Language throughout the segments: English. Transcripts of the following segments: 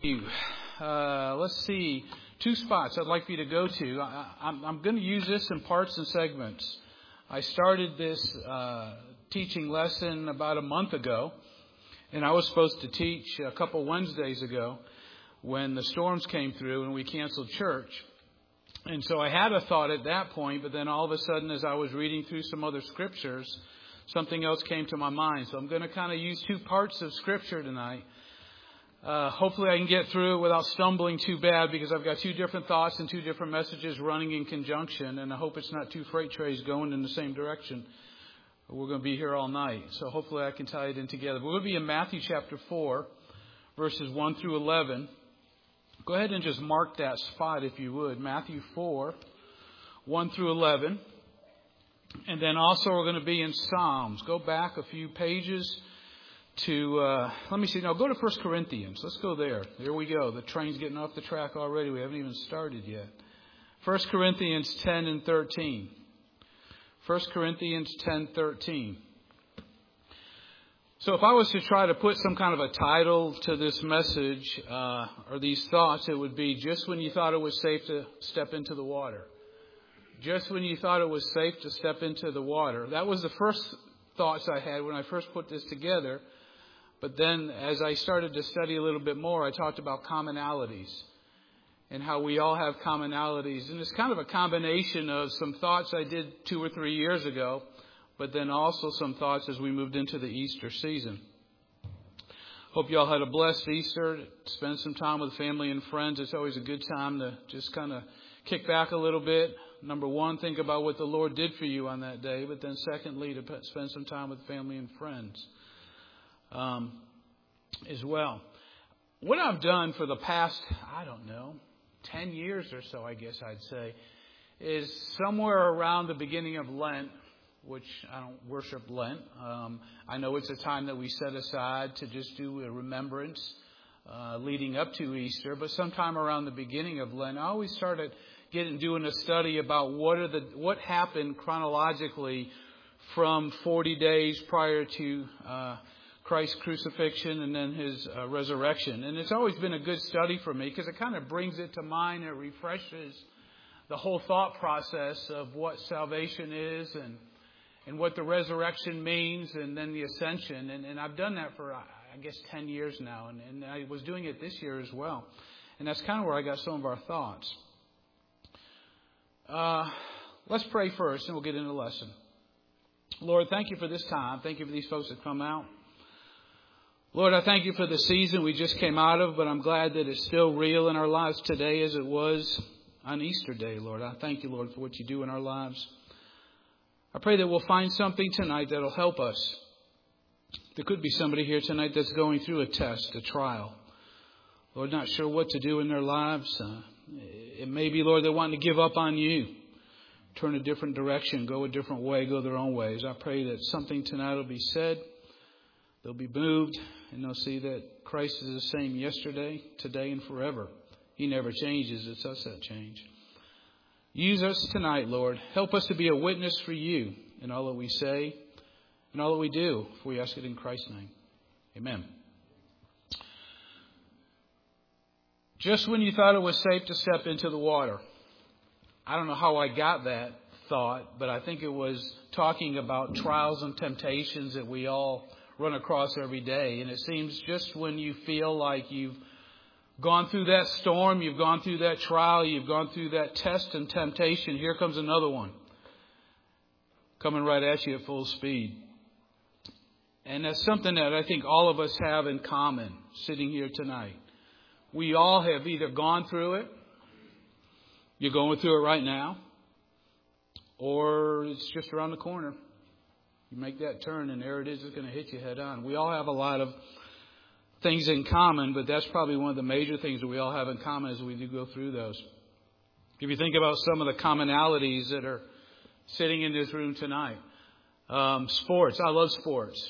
Let's see. 2 spots I'd like for you to go to. I'm going to use this in parts and segments. I started this teaching lesson about a month ago, and I was supposed to teach a couple Wednesdays ago when the storms came through and we canceled church. And so I had a thought at that point, but then all of a sudden as I was reading through some other scriptures, something else came to my mind. So I'm going to kind of use 2 parts of scripture tonight. Hopefully I can get through it without stumbling too bad, because I've got 2 different thoughts and 2 different messages running in conjunction, and I hope it's not 2 freight trays going in the same direction. We're going to be here all night, so hopefully I can tie it in together. We're going to be in Matthew chapter 4, verses 1 through 11. Go ahead and just mark that spot if you would. Matthew 4, 1 through 11. And then also we're going to be in Psalms. Go back a few pages to, let me see, now go to 1 Corinthians. Let's go there. There we go. The train's getting off the track already. We haven't even started yet. 1 Corinthians 10 and 13. 1 Corinthians 10:13. So if I was to try to put some kind of a title to this message, or these thoughts, it would be just when you thought it was safe to step into the water. Just when you thought it was safe to step into the water. That was the first thoughts I had when I first put this together. But then as I started to study a little bit more, I talked about commonalities and how we all have commonalities. And it's kind of a combination of some thoughts I did 2 or 3 years ago, but then also some thoughts as we moved into the Easter season. Hope you all had a blessed Easter. Spend some time with family and friends. It's always a good time to just kind of kick back a little bit. Number 1, think about what the Lord did for you on that day. But then secondly, to spend some time with family and friends as well. What I've done for the past, 10 years or so, I guess I'd say, is somewhere around the beginning of Lent, which I don't worship Lent. I know it's a time that we set aside to just do a remembrance leading up to Easter. But sometime around the beginning of Lent, I always started doing a study about what happened chronologically from 40 days prior to Christ's crucifixion and then His resurrection. And it's always been a good study for me because it kind of brings it to mind. It refreshes the whole thought process of what salvation is and what the resurrection means, and then the ascension. And I've done that for, 10 years now. And I was doing it this year as well. And that's kind of where I got some of our thoughts. Let's pray first, and we'll get into the lesson. Lord, thank you for this time. Thank you for these folks that come out. Lord, I thank you for the season we just came out of, but I'm glad that it's still real in our lives today as it was on Easter Day, Lord. I thank you, Lord, for what you do in our lives. I pray that we'll find something tonight that'll help us. There could be somebody here tonight that's going through a test, a trial. Lord, not sure what to do in their lives. It may be, Lord, they're wanting to give up on you, turn a different direction, go a different way, go their own ways. I pray that something tonight will be said. They'll be moved, and they'll see that Christ is the same yesterday, today, and forever. He never changes. It's us that change. Use us tonight, Lord. Help us to be a witness for you in all that we say and all that we do, if we ask it in Christ's name. Amen. Just when you thought it was safe to step into the water. I don't know how I got that thought, but I think it was talking about trials and temptations that we all run across every day. And it seems just when you feel like you've gone through that storm, you've gone through that trial, you've gone through that test and temptation, here comes another one coming right at you at full speed. And that's something that I think all of us have in common sitting here tonight. We all have either gone through it, you're going through it right now, or it's just around the corner. You make that turn and there it is, it's going to hit you head on. We all have a lot of things in common, but that's probably one of the major things that we all have in common as we do go through those. If you think about some of the commonalities that are sitting in this room tonight. Sports. I love sports.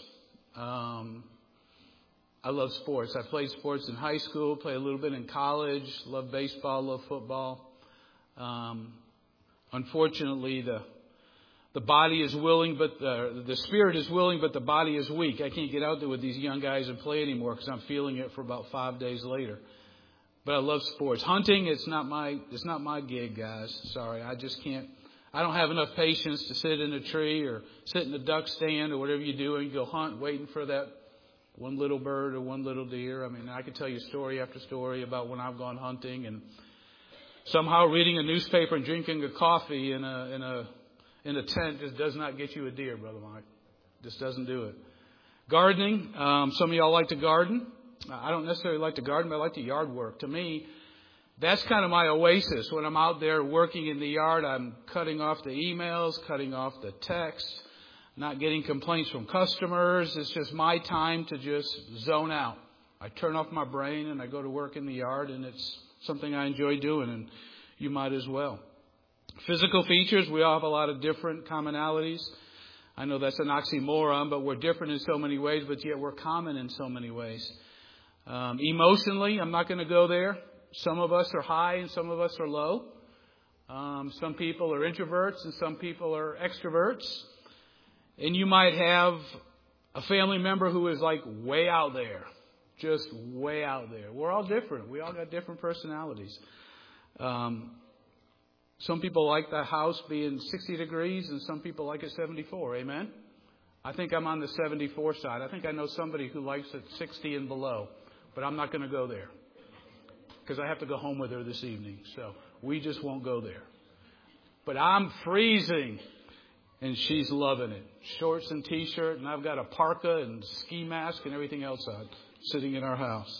I love sports. I played sports in high school, played a little bit in college, love baseball, love football. Unfortunately, the body is willing, but the spirit is willing, but the body is weak. I can't get out there with these young guys and play anymore because I'm feeling it for about 5 days later. But I love sports. Hunting, it's not my gig, guys. Sorry, I just can't. I don't have enough patience to sit in a tree or sit in a duck stand or whatever you do and go hunt waiting for that one little bird or one little deer. I mean, I could tell you story after story about when I've gone hunting, and somehow reading a newspaper and drinking a coffee in a tent just does not get you a deer, Brother Mike. Just doesn't do it. Gardening. Some of y'all like to garden. I don't necessarily like to garden, but I like to yard work. To me, that's kind of my oasis. When I'm out there working in the yard, I'm cutting off the emails, cutting off the texts, not getting complaints from customers. It's just my time to just zone out. I turn off my brain and I go to work in the yard, and it's something I enjoy doing, and you might as well. Physical features, we all have a lot of different commonalities. I know that's an oxymoron, but we're different in so many ways, but yet we're common in so many ways. Emotionally, I'm not going to go there. Some of us are high and some of us are low. Some people are introverts and some people are extroverts. And you might have a family member who is like way out there, just way out there. We're all different. We all got different personalities. Some people like the house being 60 degrees and some people like it 74. Amen? I think I'm on the 74 side. I think I know somebody who likes it 60 and below. But I'm not going to go there because I have to go home with her this evening. So we just won't go there. But I'm freezing and she's loving it. Shorts and T-shirt, and I've got a parka and ski mask and everything else on sitting in our house.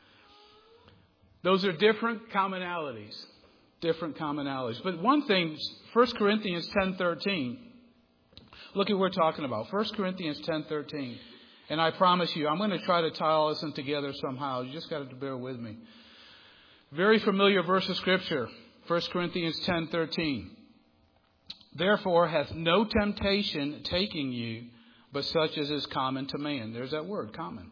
Those are different commonalities. Different commonalities. But one thing, 1 Corinthians 10:13. Look at what we're talking about. 1 Corinthians 10:13. And I promise you, I'm going to try to tie all this in together somehow. You just got to bear with me. Very familiar verse of Scripture. 1 Corinthians 10:13. Therefore hath no temptation taking you, but such as is common to man. There's that word, common.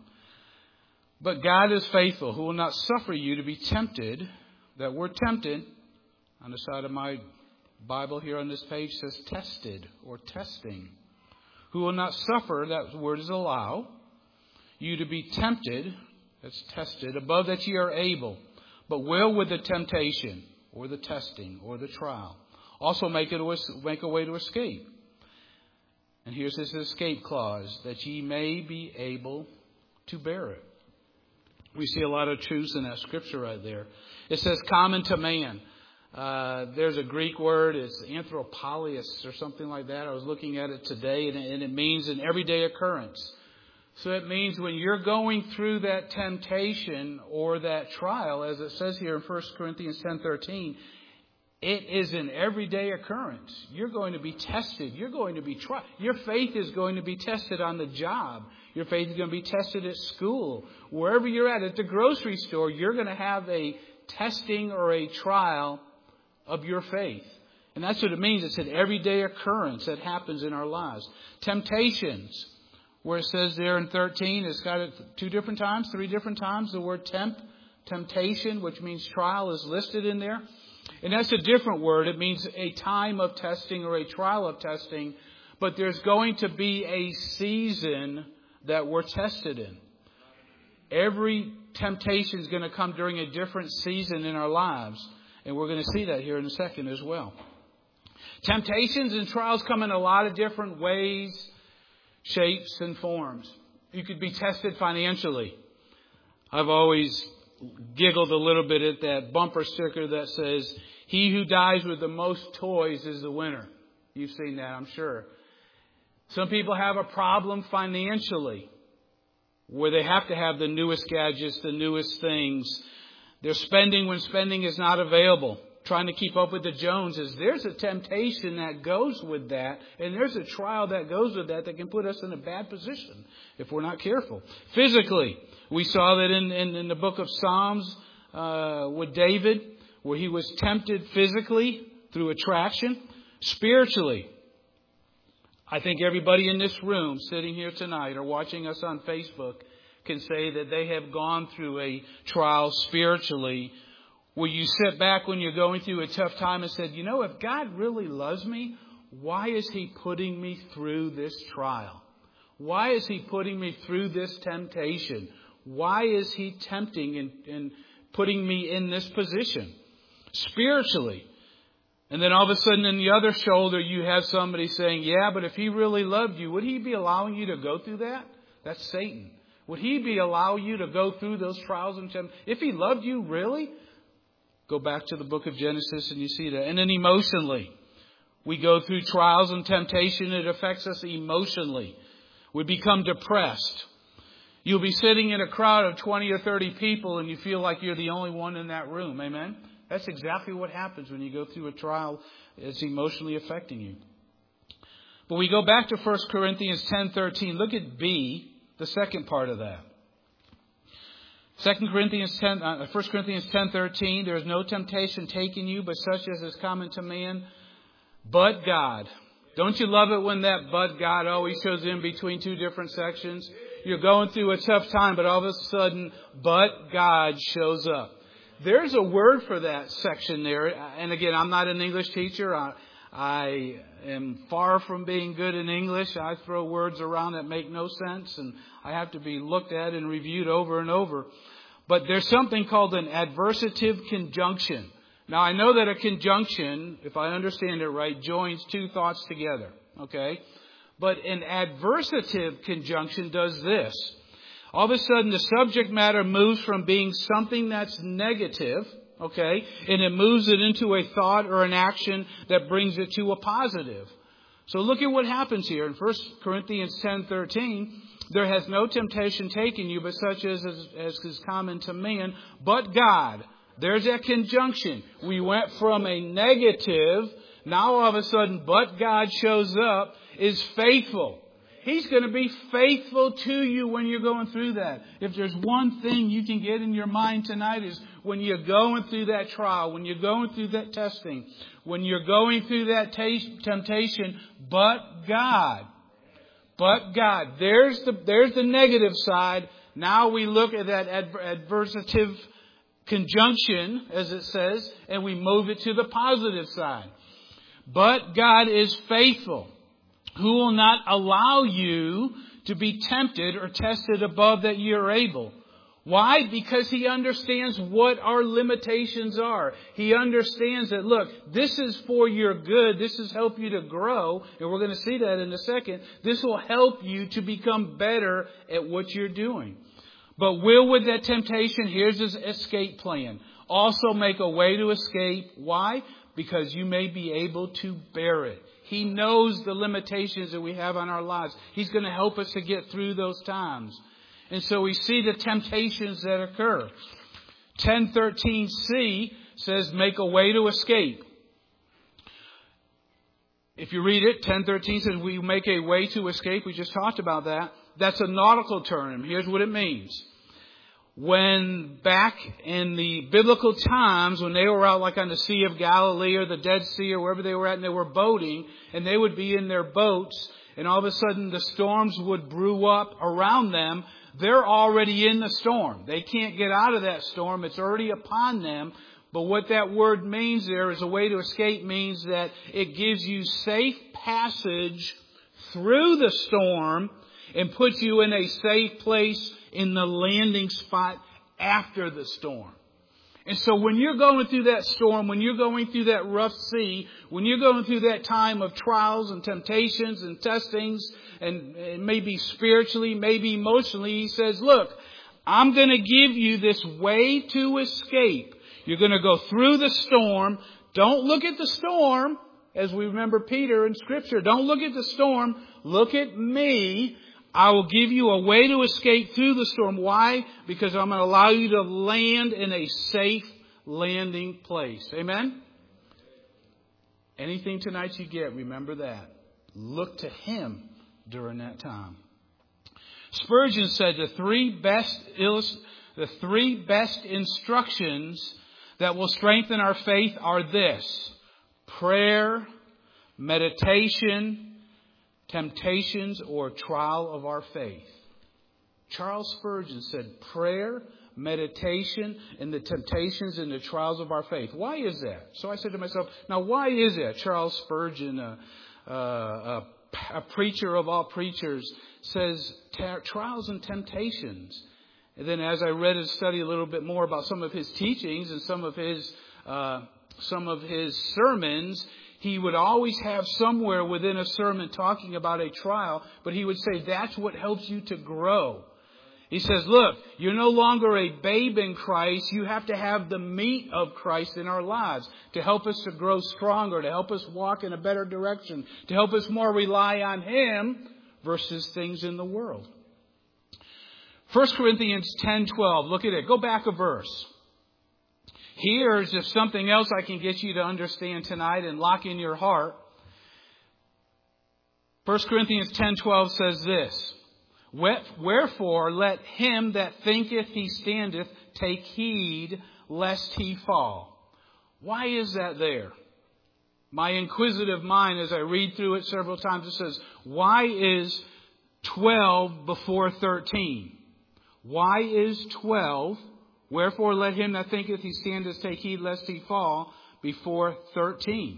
But God is faithful, who will not suffer you to be tempted. That word tempted, on the side of my Bible here on this page, says tested or testing. Who will not suffer, that word is allow, you to be tempted, that's tested, above that ye are able, but will with the temptation, or the testing, or the trial, also make a way to escape. And here's this escape clause, that ye may be able to bear it. We see a lot of truths in that scripture right there. It says common to man. There's a Greek word, it's anthropolius or something like that. I was looking at it today, and it means an everyday occurrence. So it means when you're going through that temptation or that trial, as it says here in 1 Corinthians 10:13, it is an everyday occurrence. You're going to be tested. You're going to be tried. Your faith is going to be tested on the job. Your faith is going to be tested at school. Wherever you're at the grocery store, you're going to have a testing or a trial of your faith. And that's what it means. It's an everyday occurrence that happens in our lives. Temptations, where it says there in 13, it's got it 3 different times. The word temptation, which means trial, is listed in there. And that's a different word. It means a time of testing or a trial of testing. But there's going to be a season that we're tested in. Every temptation is going to come during a different season in our lives. And we're going to see that here in a second as well. Temptations and trials come in a lot of different ways, shapes, and forms. You could be tested financially. I've always giggled a little bit at that bumper sticker that says, "He who dies with the most toys is the winner." You've seen that, I'm sure. Some people have a problem financially where they have to have the newest gadgets, the newest things. They're spending when spending is not available, trying to keep up with the Joneses. There's a temptation that goes with that, and there's a trial that goes with that can put us in a bad position if we're not careful. Physically, we saw that in the book of Psalms with David, where he was tempted physically through attraction. Spiritually, I think everybody in this room sitting here tonight or watching us on Facebook can say that they have gone through a trial spiritually where you sit back when you're going through a tough time and said, you know, if God really loves me, why is He putting me through this trial? Why is He putting me through this temptation? Why is He tempting and putting me in this position spiritually. And then all of a sudden in the other shoulder, you have somebody saying, yeah, but if he really loved you, would he be allowing you to go through that? That's Satan. Would he be allowing you to go through those trials and temptations? If he loved you, really? Go back to the book of Genesis and you see that. And then emotionally, we go through trials and temptation. It affects us emotionally. We become depressed. You'll be sitting in a crowd of 20 or 30 people and you feel like you're the only one in that room. Amen? That's exactly what happens when you go through a trial. It's emotionally affecting you. But we go back to 1 Corinthians 10:13. Look at B, the second part of that. 1 Corinthians 10:13. There is no temptation taking you, but such as is common to man. But God. Don't you love it when that but God always shows in between two different sections? You're going through a tough time, but all of a sudden, but God shows up. There's a word for that section there. And again, I'm not an English teacher. I am far from being good in English. I throw words around that make no sense, and I have to be looked at and reviewed over and over. But there's something called an adversative conjunction. Now, I know that a conjunction, if I understand it right, joins two thoughts together. Okay? But an adversative conjunction does this. All of a sudden, the subject matter moves from being something that's negative, okay, and it moves it into a thought or an action that brings it to a positive. So look at what happens here. In 1 Corinthians 10:13, there has no temptation taken you, but such as is common to man, but God. There's that conjunction. We went from a negative, now all of a sudden, but God shows up, is faithful. He's going to be faithful to you when you're going through that. If there's one thing you can get in your mind tonight is when you're going through that trial, when you're going through that testing, when you're going through that temptation, but God. But God. There's the negative side. Now we look at that adversative conjunction, as it says, and we move it to the positive side. But God is faithful, who will not allow you to be tempted or tested above that you're able. Why? Because He understands what our limitations are. He understands that, look, this is for your good. This is help you to grow. And we're going to see that in a second. This will help you to become better at what you're doing. But with that temptation, here's His escape plan. Also make a way to escape. Why? Because you may be able to bear it. He knows the limitations that we have on our lives. He's going to help us to get through those times. And so we see the temptations that occur. 10:13c says, make a way to escape. If you read it, 10:13 says, we make a way to escape. We just talked about that. That's a nautical term. Here's what it means. When back in the biblical times, when they were out like on the Sea of Galilee or the Dead Sea or wherever they were at, and they were boating, and they would be in their boats, and all of a sudden the storms would brew up around them, they're already in the storm. They can't get out of that storm. It's already upon them. But what that word means there is a way to escape means that it gives you safe passage through the storm and puts you in a safe place in the landing spot after the storm. And so when you're going through that storm, when you're going through that rough sea, when you're going through that time of trials and temptations and testings, and maybe spiritually, maybe emotionally, He says, look, I'm going to give you this way to escape. You're going to go through the storm. Don't look at the storm, as we remember Peter in Scripture. Don't look at the storm. Look at me. I will give you a way to escape through the storm. Why? Because I'm going to allow you to land in a safe landing place. Amen? Anything tonight you get, remember that. Look to Him during that time. Spurgeon said the three best instructions that will strengthen our faith are this: prayer, meditation, temptations, or trial of our faith. Charles Spurgeon said prayer, meditation, and the temptations and the trials of our faith. Why is that? So I said to myself, now why is that? Charles Spurgeon, a preacher of all preachers, says trials and temptations. And then as I read and studied a little bit more about some of his teachings and some of his sermons, he would always have somewhere within a sermon talking about a trial, but he would say that's what helps you to grow. He says, look, you're no longer a babe in Christ. You have to have the meat of Christ in our lives to help us to grow stronger, to help us walk in a better direction, to help us more rely on Him versus things in the world. 1 Corinthians 10:12. Look at it. Go back a verse. Here's just something else I can get you to understand tonight and lock in your heart. 1 Corinthians 10:12 says this. Wherefore let him that thinketh he standeth take heed lest he fall. Why is that there? My inquisitive mind, as I read through it several times, it says, why is 12 before 13? Why is 12? Wherefore let him that thinketh he standeth take heed lest he fall before 13.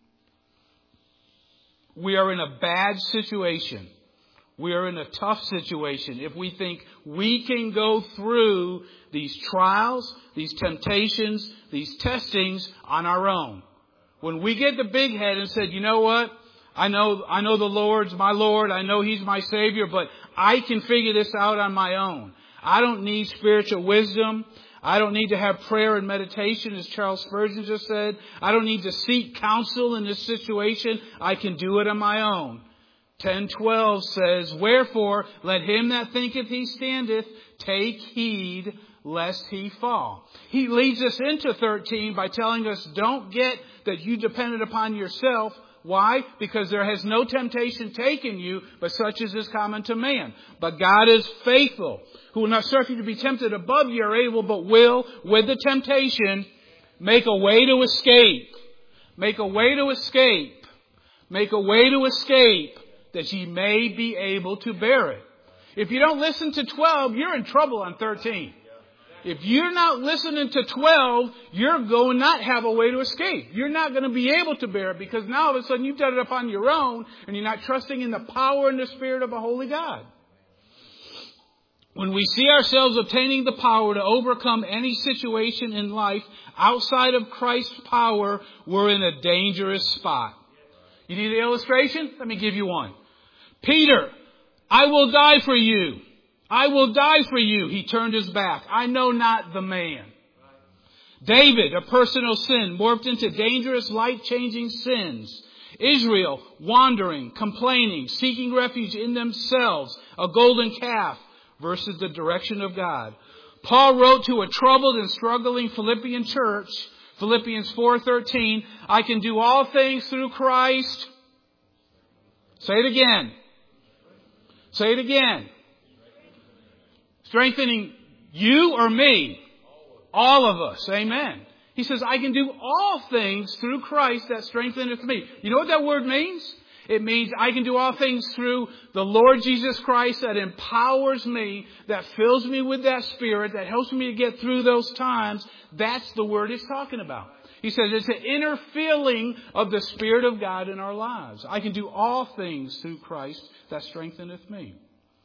We are in a bad situation. We are in a tough situation if we think we can go through these trials, these temptations, these testings on our own. When we get the big head and said, you know what? I know the Lord's my Lord. I know He's my Savior, but I can figure this out on my own. I don't need spiritual wisdom. I don't need to have prayer and meditation, as Charles Spurgeon just said. I don't need to seek counsel in this situation. I can do it on my own. 10:12 says, wherefore let him that thinketh he standeth take heed lest he fall. He leads us into 13 by telling us don't get that you dependent upon yourself. Why? Because there has no temptation taken you, but such as is common to man. But God is faithful, who will not suffer you to be tempted above you are able, but will, with the temptation, make a way to escape. Make a way to escape. Make a way to escape, that ye may be able to bear it. If you don't listen to 12, you're in trouble on 13. If you're not listening to 12, you're going to not have a way to escape. You're not going to be able to bear it because now all of a sudden you've done it upon your own and you're not trusting in the power and the Spirit of a holy God. When we see ourselves obtaining the power to overcome any situation in life outside of Christ's power, we're in a dangerous spot. You need an illustration? Let me give you one. Peter, I will die for you. I will die for you. He turned his back. I know not the man. David, a personal sin, morphed into dangerous, life-changing sins. Israel, wandering, complaining, seeking refuge in themselves, a golden calf versus the direction of God. Paul wrote to a troubled and struggling Philippian church, Philippians 4:13, I can do all things through Christ. Say it again. Say it again. Strengthening you or me? All of us. Amen. He says, I can do all things through Christ that strengtheneth me. You know what that word means? It means I can do all things through the Lord Jesus Christ that empowers me, that fills me with that Spirit, that helps me to get through those times. That's the word it's talking about. He says it's an inner feeling of the Spirit of God in our lives. I can do all things through Christ that strengtheneth me.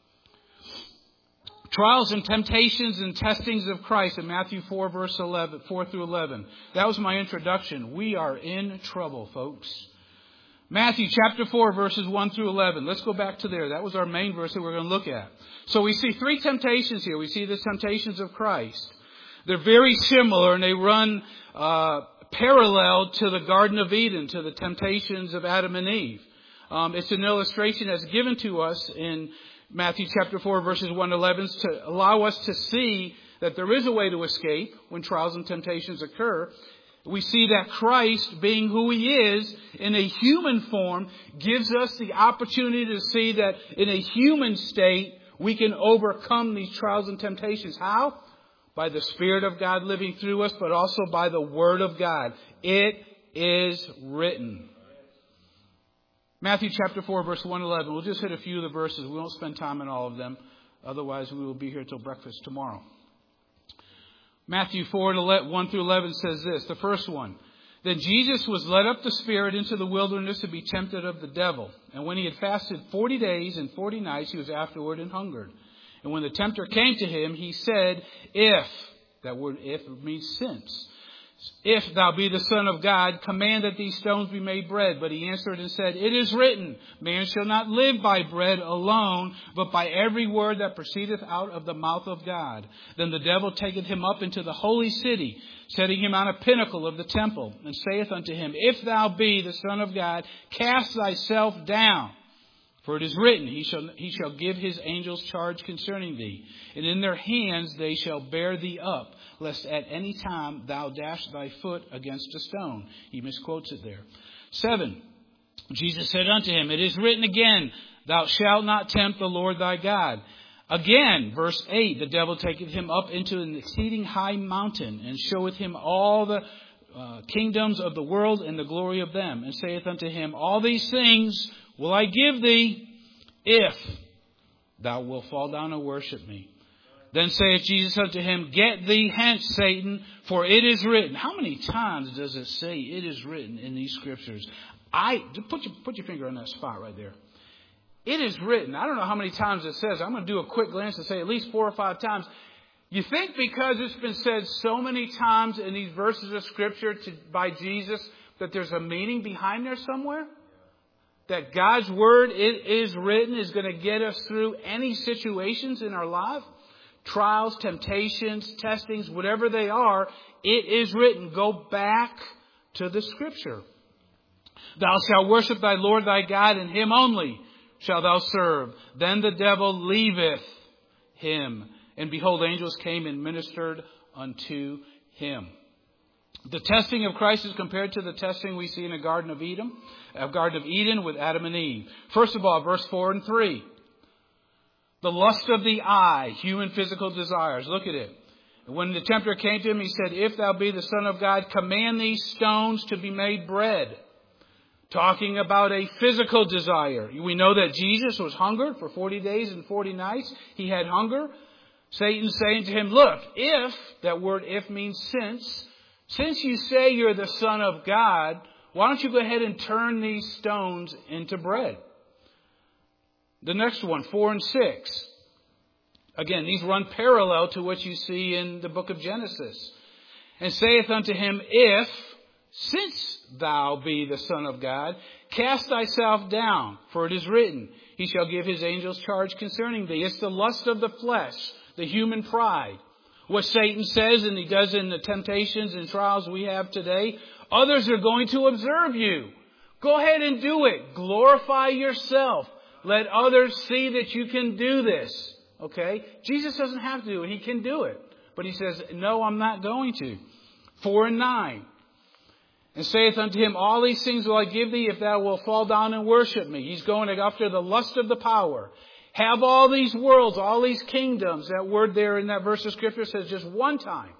Trials and temptations and testings of Christ in Matthew 4 verse 11, 4 through 11. That was my introduction. We are in trouble, folks. Matthew chapter 4 verses 1 through 11. Let's go back to there. That was our main verse that we're going to look at. So we see three temptations here. We see the temptations of Christ. They're very similar and they run parallel to the Garden of Eden, to the temptations of Adam and Eve. It's an illustration that's given to us in Matthew chapter 4 verses 1 to 11 to allow us to see that there is a way to escape when trials and temptations occur. We see that Christ, being who He is in a human form, gives us the opportunity to see that in a human state we can overcome these trials and temptations. How? By the Spirit of God living through us, but also by the Word of God. It is written. Matthew chapter 4 verse 1 to 11. We'll just hit a few of the verses. We won't spend time on all of them. Otherwise we will be here till breakfast tomorrow. Matthew 4 1 through 11 says this. The first one. Then Jesus was led up the Spirit into the wilderness to be tempted of the devil. And when He had fasted 40 days and 40 nights, He was afterward and hungered. And when the tempter came to him, he said, if, that word if means since, if thou be the Son of God, command that these stones be made bread. But he answered and said, it is written, man shall not live by bread alone, but by every word that proceedeth out of the mouth of God. Then the devil taketh him up into the holy city, setting him on a pinnacle of the temple, and saith unto him, if thou be the Son of God, cast thyself down. For it is written, he shall give his angels charge concerning thee, and in their hands they shall bear thee up, lest at any time thou dash thy foot against a stone. He misquotes it there. 7. Jesus said unto him, it is written again, thou shalt not tempt the Lord thy God. Again, verse 8, the devil taketh him up into an exceeding high mountain, and showeth him all the kingdoms of the world and the glory of them, and saith unto him, all these things will I give thee, if thou wilt fall down and worship me. Then saith Jesus unto him, get thee hence, Satan, for it is written. How many times does it say it is written in these scriptures? Put your finger on that spot right there. It is written. I don't know how many times it says. I'm going to do a quick glance and say at least 4 or 5 times. You think because it's been said so many times in these verses of scripture by Jesus that there's a meaning behind there somewhere? That God's word, it is written, is going to get us through any situations in our life? Trials, temptations, testings, whatever they are, it is written. Go back to the scripture. Thou shalt worship thy Lord thy God, and him only shalt thou serve. Then the devil leaveth him. And behold, angels came and ministered unto him. The testing of Christ is compared to the testing we see in the Garden of Eden with Adam and Eve. First of all, verse 4 and 3. The lust of the eye, human physical desires. Look at it. When the tempter came to him, he said, if thou be the Son of God, command these stones to be made bread. Talking about a physical desire. We know that Jesus was hungered for 40 days and 40 nights. He had hunger. Satan saying to him, look, if, that word if means since you say you're the Son of God, why don't you go ahead and turn these stones into bread? The next one, 4 and 6. Again, these run parallel to what you see in the book of Genesis. And saith unto him, if, since thou be the Son of God, cast thyself down, for it is written, he shall give his angels charge concerning thee. It's the lust of the flesh, the human pride. What Satan says, and he does in the temptations and trials we have today, others are going to observe you. Go ahead and do it. Glorify yourself. Let others see that you can do this. Okay? Jesus doesn't have to do it. He can do it. But he says, no, I'm not going to. 4 and 9. And saith unto him, all these things will I give thee if thou wilt fall down and worship me. He's going after the lust of the power. Have all these worlds, all these kingdoms. That word there in that verse of scripture says just one time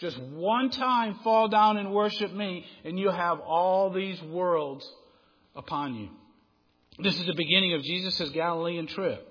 fall down and worship me, and you'll have all these worlds upon you. This is the beginning of Jesus' Galilean trip.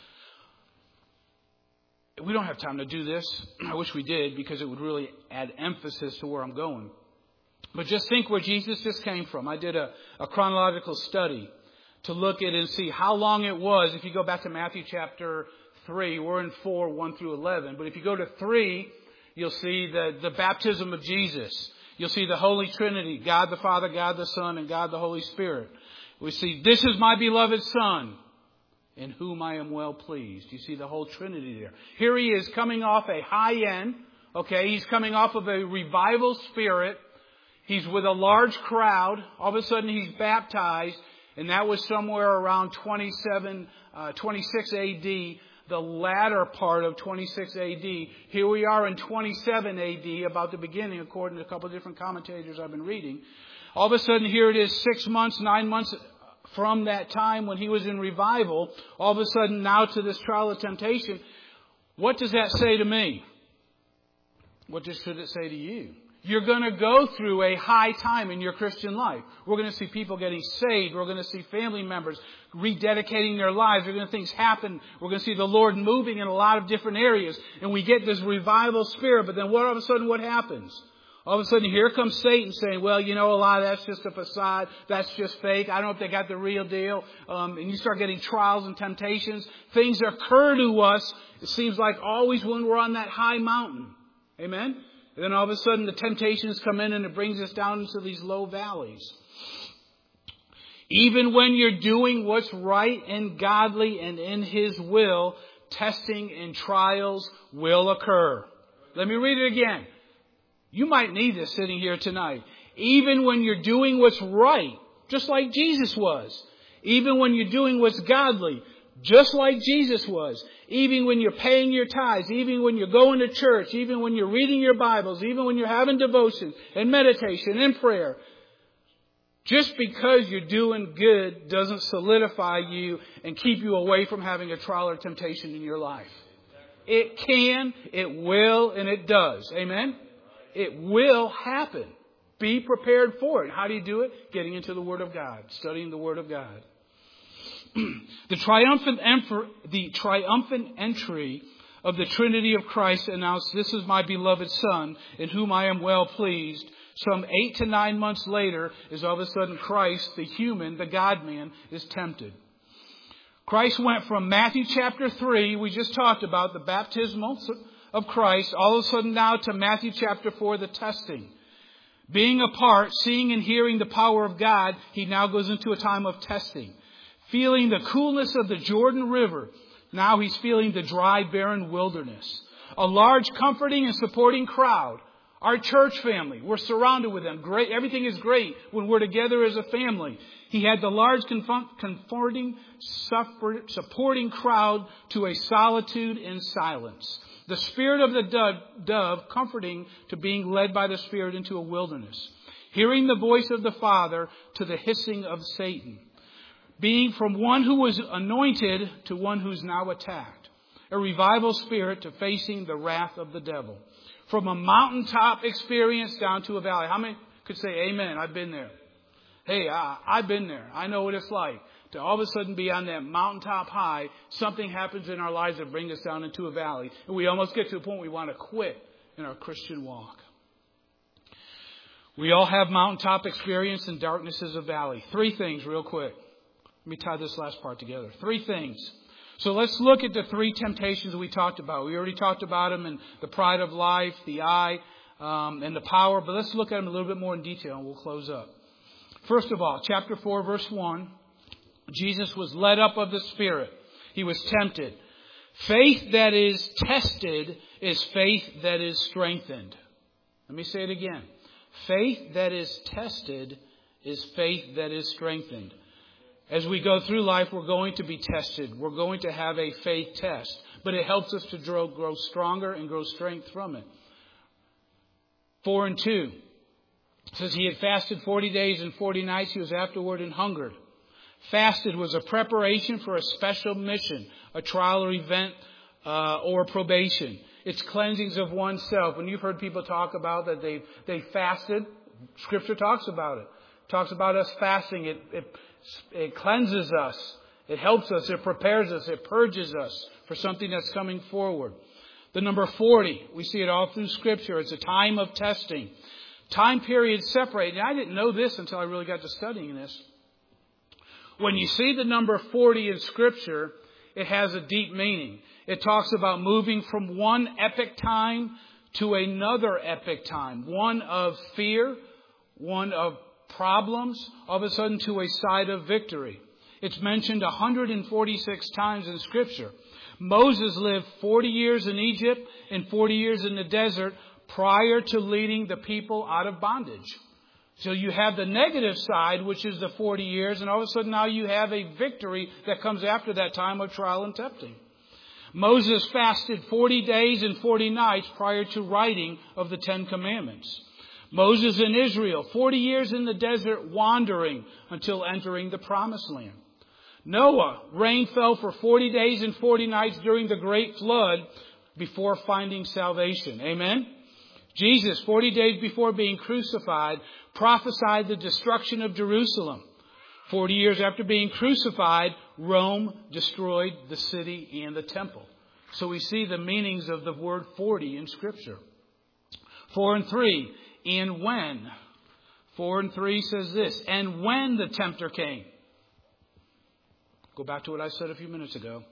We don't have time to do this. I wish we did, because it would really add emphasis to where I'm going. But just think where Jesus just came from. I did a chronological study to look at and see how long it was. If you go back to Matthew chapter 3, we're in 4, 1 through 11. But if you go to 3, you'll see the baptism of Jesus. You'll see the Holy Trinity, God the Father, God the Son, and God the Holy Spirit. We see, this is my beloved Son, in whom I am well pleased. You see the whole Trinity there. Here he is coming off a high end. Okay, he's coming off of a revival spirit. He's with a large crowd. All of a sudden he's baptized. And that was somewhere around 26 A.D., the latter part of 26 A.D. Here we are in 27 A.D., about the beginning, according to a couple of different commentators I've been reading. All of a sudden, here it is 6 months, 9 months from that time when he was in revival. All of a sudden, now to this trial of temptation. What does that say to me? What should it say to you? You're going to go through a high time in your Christian life. We're going to see people getting saved. We're going to see family members rededicating their lives. We're going to see things happen. We're going to see the Lord moving in a lot of different areas. And we get this revival spirit. But then all of a sudden what happens? All of a sudden, here comes Satan saying, well, a lot of that's just a facade. That's just fake. I don't know if they got the real deal. And you start getting trials and temptations. Things occur to us, it seems like always when we're on that high mountain. Amen? And then all of a sudden, the temptations come in and it brings us down into these low valleys. Even when you're doing what's right and godly and in His will, testing and trials will occur. Let me read it again. You might need this sitting here tonight. Even when you're doing what's right, just like Jesus was. Even when you're doing what's godly, just like Jesus was. Even when you're paying your tithes, even when you're going to church, even when you're reading your Bibles, even when you're having devotion and meditation and prayer. Just because you're doing good doesn't solidify you and keep you away from having a trial or temptation in your life. It can, it will, and it does. Amen? It will happen. Be prepared for it. How do you do it? Getting into the Word of God. Studying the Word of God. The triumphant entry of the Trinity of Christ announced, "This is my beloved Son, in whom I am well pleased." Some 8 to 9 months later, is all of a sudden Christ, the human, the God-man, is tempted. Christ went from Matthew chapter 3, we just talked about, the baptismal of Christ, all of a sudden now to Matthew chapter 4, the testing. Being apart, seeing and hearing the power of God, he now goes into a time of testing. Feeling the coolness of the Jordan River, now he's feeling the dry, barren wilderness. A large, comforting and supporting crowd. Our church family, we're surrounded with them. Great, everything is great when we're together as a family. He had the large, comforting, supporting crowd to a solitude and silence. The spirit of the dove comforting to being led by the Spirit into a wilderness. Hearing the voice of the Father to the hissing of Satan. Being from one who was anointed to one who's now attacked. A revival spirit to facing the wrath of the devil. From a mountaintop experience down to a valley. How many could say amen? I've been there. Hey, I've been there. I know what it's like to all of a sudden be on that mountaintop high. Something happens in our lives that brings us down into a valley. And we almost get to a point we want to quit in our Christian walk. We all have mountaintop experience and darkness is a valley. 3 things real quick. Let me tie this last part together. 3 things. So let's look at the 3 temptations we talked about. We already talked about them in the pride of life, the eye, and the power. But let's look at them a little bit more in detail and we'll close up. First of all, chapter 4, verse 1. Jesus was led up of the Spirit. He was tempted. Faith that is tested is faith that is strengthened. Let me say it again. Faith that is tested is faith that is strengthened. As we go through life, we're going to be tested. We're going to have a faith test. But it helps us to grow stronger and grow strength from it. 4 and 2. It says he had fasted 40 days and 40 nights. He was afterward and hungered. Fasted was a preparation for a special mission, a trial or event, or probation. It's cleansings of oneself. When you've heard people talk about that they fasted, Scripture talks about it. It talks about us fasting. It cleanses us. It helps us. It prepares us. It purges us for something that's coming forward. The number 40, we see it all through Scripture. It's a time of testing. Time periods separate. And I didn't know this until I really got to studying this. When you see the number 40 in Scripture, it has a deep meaning. It talks about moving from one epic time to another epic time. One of fear, one of problems, all of a sudden to a side of victory. It's mentioned 146 times in Scripture. Moses lived 40 years in Egypt and 40 years in the desert prior to leading the people out of bondage. So you have the negative side, which is the 40 years, and all of a sudden now you have a victory that comes after that time of trial and testing. Moses fasted 40 days and 40 nights prior to writing of the 10 Commandments. Moses in Israel, 40 years in the desert wandering until entering the Promised Land. Noah, rain fell for 40 days and 40 nights during the great flood before finding salvation. Amen? Jesus, 40 days before being crucified, prophesied the destruction of Jerusalem. 40 years after being crucified, Rome destroyed the city and the temple. So we see the meanings of the word 40 in Scripture. 4 and 3. and when. 4 and 3 says this, and when the tempter came. Go back to what I said a few minutes ago.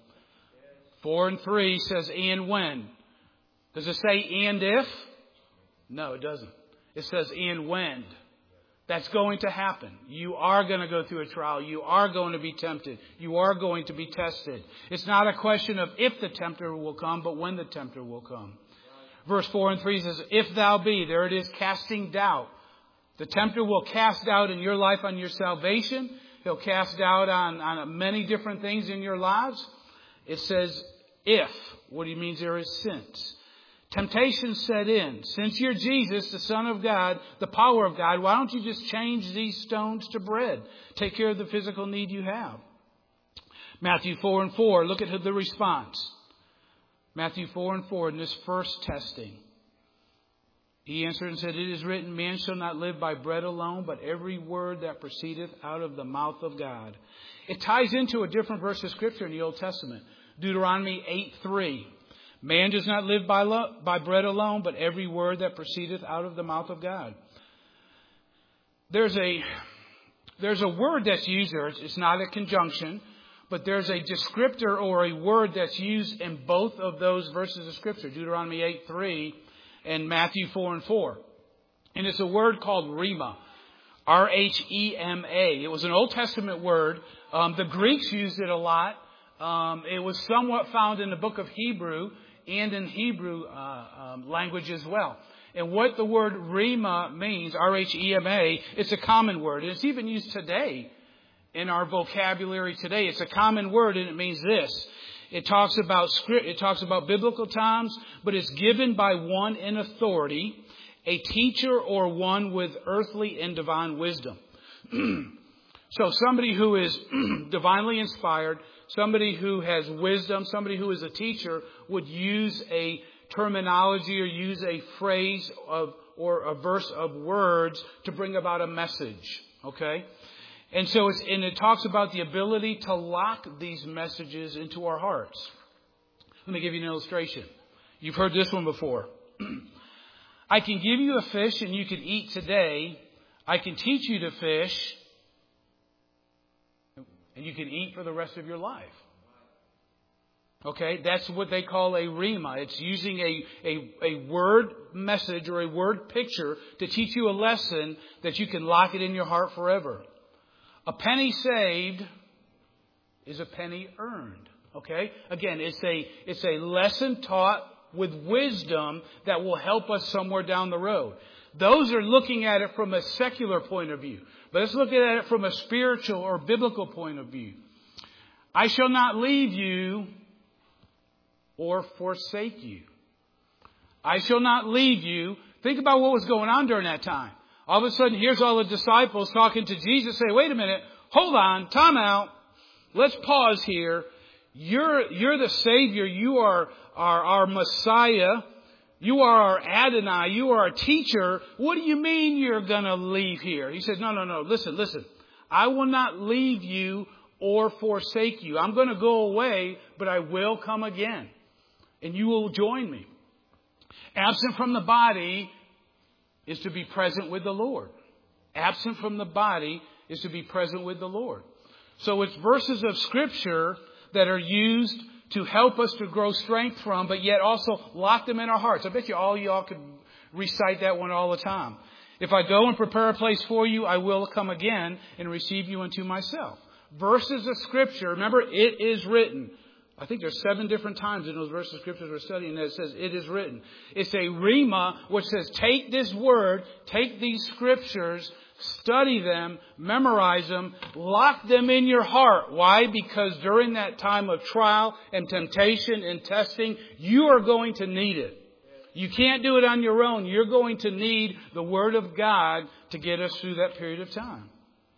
4 and 3 says, and when. Does it say and if? No, it doesn't. It says and when. That's going to happen. You are going to go through a trial. You are going to be tempted. You are going to be tested. It's not a question of if the tempter will come, but when the tempter will come. Verse 4 and 3 says, if thou be, there it is, casting doubt. The tempter will cast doubt in your life on your salvation. He'll cast doubt on many different things in your lives. It says, if. What he means there is since. Temptation set in. Since you're Jesus, the Son of God, the power of God, why don't you just change these stones to bread? Take care of the physical need you have. Matthew 4 and 4, look at the response. Matthew 4 and 4 in this first testing. He answered and said, it is written, man shall not live by bread alone, but every word that proceedeth out of the mouth of God. It ties into a different verse of Scripture in the Old Testament. Deuteronomy 8:3. Man does not live by bread alone, but every word that proceedeth out of the mouth of God. There's a word that's used there. It's not a conjunction, but there's a descriptor or a word that's used in both of those verses of Scripture, Deuteronomy 8:3 and Matthew 4 and 4. And it's a word called rhema, R-H-E-M-A. It was an Old Testament word. The Greeks used it a lot. It was somewhat found in the book of Hebrew and in Hebrew language as well. And what the word rhema means, R-H-E-M-A, it's a common word. And it's even used today in our vocabulary today. It's a common word, and it means this. It talks about script. It talks about biblical times, but it's given by one in authority, a teacher or one with earthly and divine wisdom. So somebody who is divinely inspired, somebody who has wisdom, somebody who is a teacher would use a terminology or use a phrase or a verse of words to bring about a message. Okay? And so it talks about the ability to lock these messages into our hearts. Let me give you an illustration. You've heard this one before. I can give you a fish and you can eat today. I can teach you to fish and you can eat for the rest of your life. Okay, that's what they call a rhema. It's using a word message or a word picture to teach you a lesson that you can lock it in your heart forever. A penny saved is a penny earned. Okay, again, it's a lesson taught with wisdom that will help us somewhere down the road. Those are looking at it from a secular point of view. But let's look at it from a spiritual or biblical point of view. I shall not leave you or forsake you. I shall not leave you. Think about what was going on during that time. All of a sudden, here's all the disciples talking to Jesus. Say, wait a minute. Hold on. Time out. Let's pause here. You're the Savior. You are our Messiah. You are our Adonai. You are our teacher. What do you mean you're going to leave here? He says, no. Listen. I will not leave you or forsake you. I'm going to go away, but I will come again. And you will join me. Absent from the body is to be present with the Lord. Absent from the body is to be present with the Lord. So it's verses of Scripture that are used to help us to grow strength from, but yet also lock them in our hearts. I bet you all y'all could recite that one all the time. If I go and prepare a place for you, I will come again and receive you unto myself. Verses of Scripture, remember, it is written. I think there's 7 different times in those verses of Scripture we're studying that it says, it is written. It's a rhema, which says, take this word, take these Scriptures, study them, memorize them, lock them in your heart. Why? Because during that time of trial and temptation and testing, you are going to need it. You can't do it on your own. You're going to need the Word of God to get us through that period of time.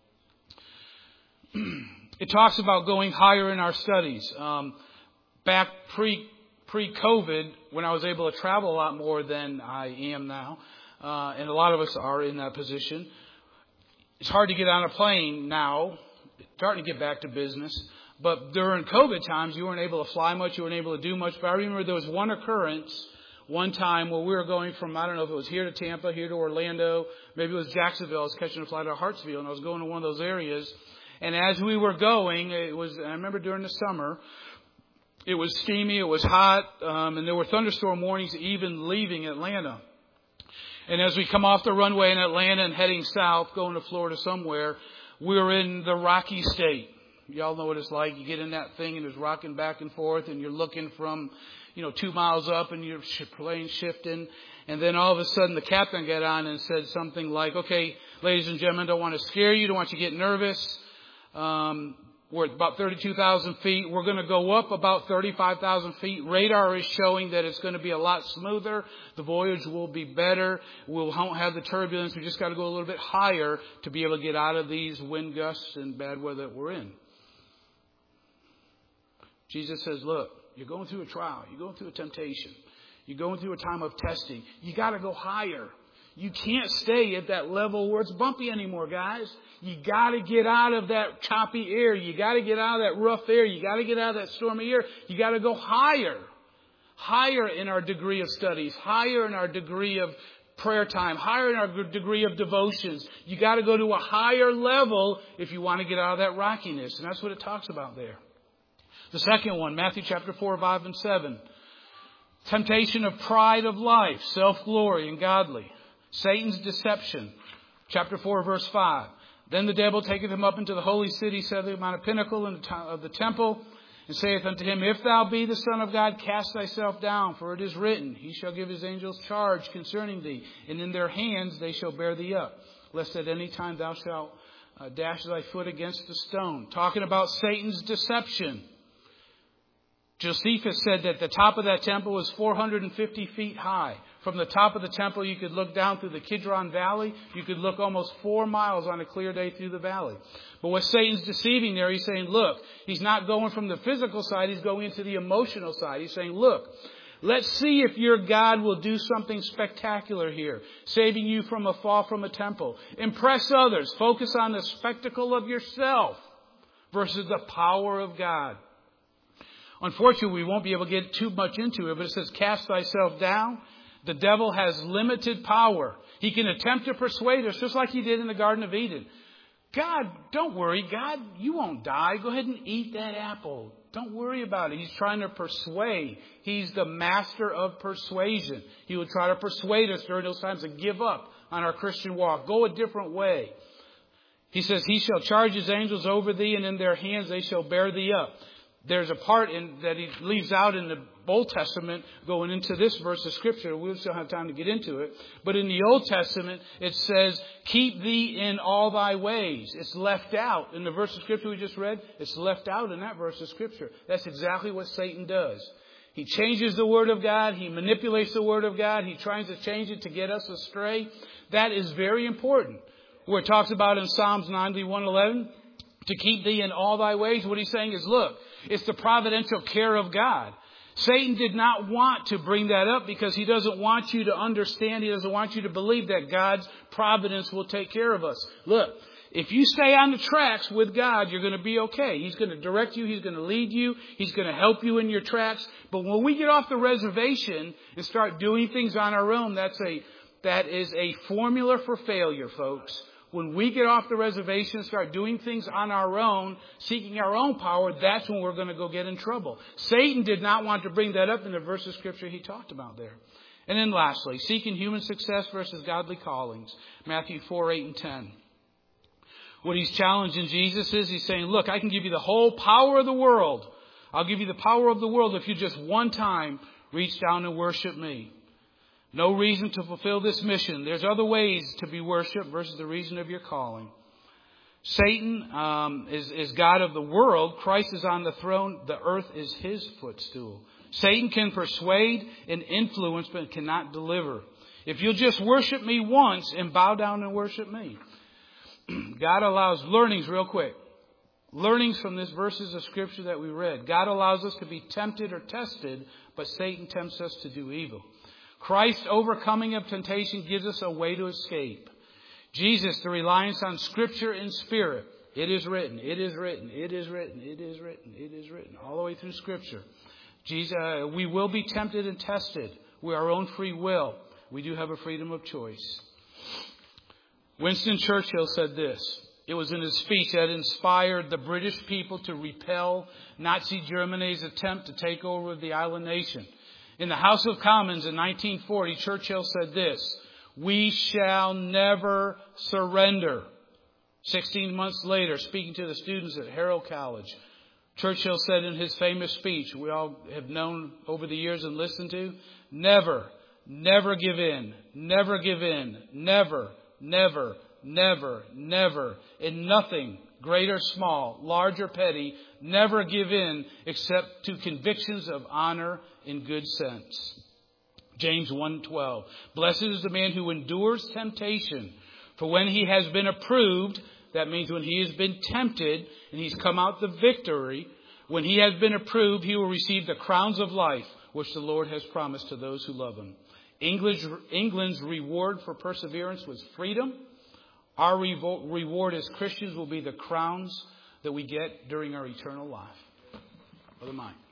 It talks about going higher in our studies. Back pre-COVID, when I was able to travel a lot more than I am now, and a lot of us are in that position, it's hard to get on a plane now. It's starting to get back to business. But during COVID times, you weren't able to fly much. You weren't able to do much. But I remember there was one occurrence one time where we were going from, I don't know if it was here to Tampa, here to Orlando, maybe it was Jacksonville. I was catching a flight out of Hartsville, and I was going to one of those areas. And as we were going, I remember during the summer, it was steamy, it was hot, and there were thunderstorm warnings even leaving Atlanta. And as we come off the runway in Atlanta and heading south, going to Florida somewhere, we were in the Rocky State. Y'all know what it's like. You get in that thing and it's rocking back and forth, and you're looking from, 2 miles up, and your plane shifting. And then all of a sudden the captain got on and said something like, okay, ladies and gentlemen, don't want to scare you, don't want you to get nervous. We're at about 32,000 feet. We're going to go up about 35,000 feet. Radar is showing that it's going to be a lot smoother. The voyage will be better. We won't have the turbulence. We just got to go a little bit higher to be able to get out of these wind gusts and bad weather that we're in. Jesus says, look, you're going through a trial. You're going through a temptation. You're going through a time of testing. You got to go higher. You can't stay at that level where it's bumpy anymore, guys. You got to get out of that choppy air. You got to get out of that rough air. You got to get out of that stormy air. You got to go higher. Higher in our degree of studies. Higher in our degree of prayer time. Higher in our degree of devotions. You got to go to a higher level if you want to get out of that rockiness. And that's what it talks about there. The second one, Matthew chapter 4, 5, and 7. Temptation of pride of life, self-glory, and godly. Satan's deception. Chapter 4, verse 5. Then the devil taketh him up into the holy city, setteth him on a pinnacle of the temple, and saith unto him, If thou be the Son of God, cast thyself down, for it is written, He shall give His angels charge concerning thee, and in their hands they shall bear thee up, lest at any time thou shalt dash thy foot against a stone. Talking about Satan's deception. Josephus said that the top of that temple was 450 feet high. From the top of the temple, you could look down through the Kidron Valley. You could look almost 4 miles on a clear day through the valley. But what Satan's deceiving there, he's saying, look, he's not going from the physical side. He's going into the emotional side. He's saying, look, let's see if your God will do something spectacular here, saving you from a fall from a temple. Impress others. Focus on the spectacle of yourself versus the power of God. Unfortunately, we won't be able to get too much into it, but it says, cast thyself down. The devil has limited power. He can attempt to persuade us, just like he did in the Garden of Eden. God, don't worry. God, you won't die. Go ahead and eat that apple. Don't worry about it. He's trying to persuade. He's the master of persuasion. He will try to persuade us during those times to give up on our Christian walk. Go a different way. He says, He shall charge His angels over thee, and in their hands they shall bear thee up. There's a part that he leaves out in the Old Testament going into this verse of Scripture. We'll still have time to get into it. But in the Old Testament, it says, keep thee in all thy ways. It's left out. In the verse of Scripture we just read, it's left out in that verse of Scripture. That's exactly what Satan does. He changes the Word of God. He manipulates the Word of God. He tries to change it to get us astray. That is very important. Where it talks about in Psalms 91:11, to keep thee in all thy ways. What he's saying is, look, it's the providential care of God. Satan did not want to bring that up because he doesn't want you to understand. He doesn't want you to believe that God's providence will take care of us. Look, if you stay on the tracks with God, you're going to be okay. He's going to direct you. He's going to lead you. He's going to help you in your tracks. But when we get off the reservation and start doing things on our own, that is a formula for failure, folks. When we get off the reservation and start doing things on our own, seeking our own power, that's when we're going to go get in trouble. Satan did not want to bring that up in the verse of Scripture he talked about there. And then lastly, seeking human success versus godly callings. Matthew 4, 8, and 10. What he's challenging Jesus is, he's saying, look, I can give you the whole power of the world. I'll give you the power of the world if you just one time reach down and worship me. No reason to fulfill this mission. There's other ways to be worshipped versus the reason of your calling. Satan is God of the world. Christ is on the throne. The earth is His footstool. Satan can persuade and influence, but cannot deliver. If you'll just worship me once and bow down and worship me. God allows learnings real quick. Learnings from these verses of Scripture that we read. God allows us to be tempted or tested, but Satan tempts us to do evil. Christ's overcoming of temptation gives us a way to escape. Jesus, the reliance on Scripture and Spirit. It is written, it is written, it is written, it is written, it is written. All the way through Scripture. Jesus, we will be tempted and tested. We're our own free will. We do have a freedom of choice. Winston Churchill said this. It was in his speech that inspired the British people to repel Nazi Germany's attempt to take over the island nation. In the House of Commons in 1940, Churchill said this, "We shall never surrender." 16 months later, speaking to the students at Harrow College, Churchill said in his famous speech, we all have known over the years and listened to, never give in, never give in, never, never, never, never, in nothing, great or small, large or petty, never give in except to convictions of honor and good sense. James 1:12. Blessed is the man who endures temptation, for when he has been approved, that means when he has been tempted and he's come out the victory, when he has been approved, he will receive the crowns of life, which the Lord has promised to those who love him. England's reward for perseverance was freedom. Our reward as Christians will be the crowns that we get during our eternal life. Brother Mike.